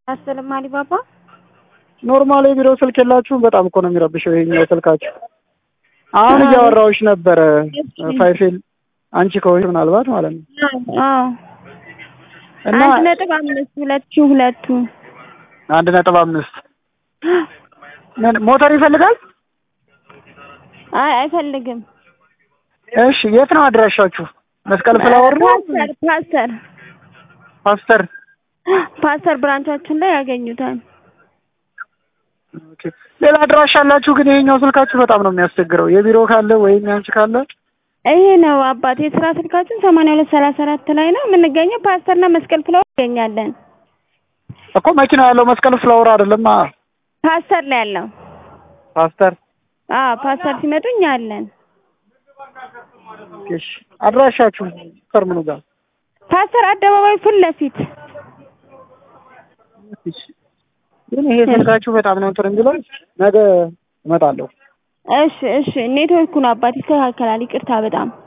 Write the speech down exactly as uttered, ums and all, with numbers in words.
አሰላም አሊባባ ኖርማል የቢሮ ስልክ የላችሁም? በጣም እኮ ነው የሚረብሸው ይሄኛው ስልካችሁ። አሁን እያወራሁሽ ነበረ ፋይፌል አንቺ ከሆንሽ ምናልባት ማለት ነው። አዎ እና አንድ ነጥብ አምስት ሁለቱ ሁለቱ አንድ ነጥብ አምስት ምን ሞተር ይፈልጋል? አይ አይፈልግም። እሺ የት ነው አድራሻችሁ? መስቀል ፍላወር ነው? ፓስተር ፓስተር ፓስተር ፓስተር ብራንቻችን ላይ ያገኙታል። ኦኬ ሌላ አድራሻ አላችሁ? ግን ይሄኛው ስልካችሁ በጣም ነው የሚያስቸግረው። የቢሮ ካለ ወይም ያንቺ ካለ ይሄ ነው አባቴ። የስራ ስልካችን ሰማንያ ሁለት ሰላሳ አራት ላይ ነው የምንገኘው። ፓስተርና መስቀል ፍላወር ይገኛለን እኮ። መኪና ያለው መስቀል ፍላወር አይደለም? ፓስተር ላይ ያለው ፓስተር። አዎ ፓስተር ሲመጡ እኛ አለን። እሺ አድራሻችሁ ፈርምኑ ጋር ፓስተር አደባባይ ፊት ለፊት። እሺ ግን ይሄ ስልካችሁ በጣም ነው እንትን የሚለው። ነገ እመጣለሁ። እሺ እሺ ኔትወርኩን አባቴ ይስተካከላል። ይቅርታ በጣም